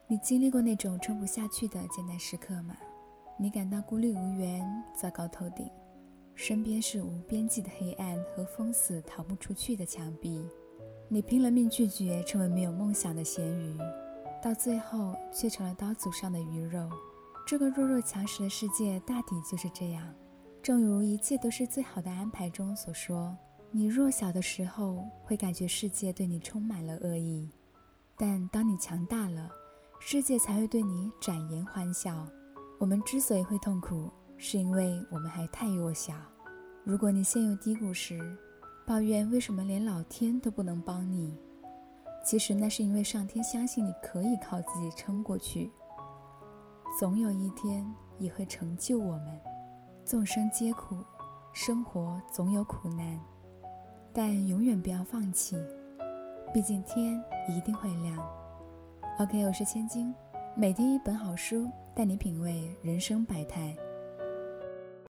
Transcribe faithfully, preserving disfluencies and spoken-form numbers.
你经历过那种撑不下去的艰难时刻吗？你感到孤立无援，糟糕透顶，身边是无边际的黑暗和封死逃不出去的墙壁。你拼了命拒绝成为没有梦想的咸鱼，到最后却成了刀俎上的鱼肉。这个弱肉强食的世界大抵就是这样，正如一切都是最好的安排中所说，你弱小的时候会感觉世界对你充满了恶意，但当你强大了，世界才会对你展颜欢笑。我们之所以会痛苦，是因为我们还太弱小。如果你陷入低谷时，抱怨为什么连老天都不能帮你，其实那是因为上天相信你可以靠自己撑过去，总有一天也会成就我们。众生皆苦，生活总有苦难，但永远不要放弃，毕竟天一定会亮。 OK， 我是千金，每天一本好书，带你品味人生百态。